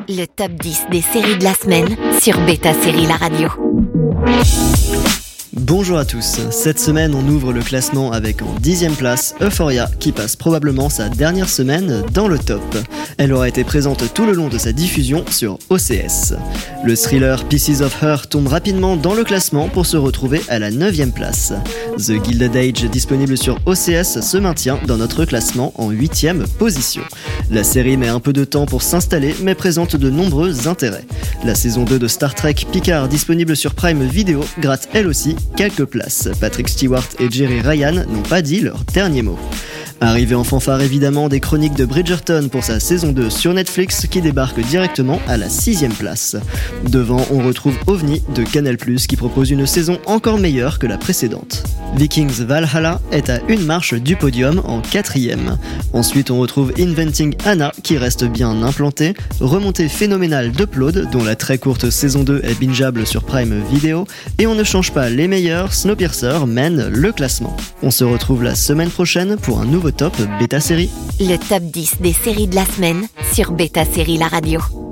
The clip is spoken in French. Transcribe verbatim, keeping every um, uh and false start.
Le top dix des séries de la semaine sur Beta Série La Radio. Bonjour à tous, cette semaine on ouvre le classement avec en dixième place Euphoria qui passe probablement sa dernière semaine dans le top. Elle aura été présente tout le long de sa diffusion sur O C S. Le thriller Pieces of Her tombe rapidement dans le classement pour se retrouver à la neuvième place. The Gilded Age, disponible sur O C S, se maintient dans notre classement en huitième position. La série met un peu de temps pour s'installer mais présente de nombreux intérêts. La saison deux de Star Trek Picard, disponible sur Prime Video, gratte elle aussi quelques places. Patrick Stewart et Jeri Ryan n'ont pas dit leur dernier mot. Arrivé en fanfare évidemment des chroniques de Bridgerton pour sa saison deux sur Netflix qui débarque directement à la sixième place. Devant, on retrouve OVNI de Canal plus, qui propose une saison encore meilleure que la précédente. Vikings Valhalla est à une marche du podium en quatrième. Ensuite, on retrouve Inventing Anna qui reste bien implanté, remontée phénoménale d'Upload dont la très courte saison deux est bingeable sur Prime Video, et on ne change pas les meilleurs, Snowpiercer mène le classement. On se retrouve la semaine prochaine pour un nouveau top Beta Série. Le top dix des séries de la semaine sur Beta Série La Radio.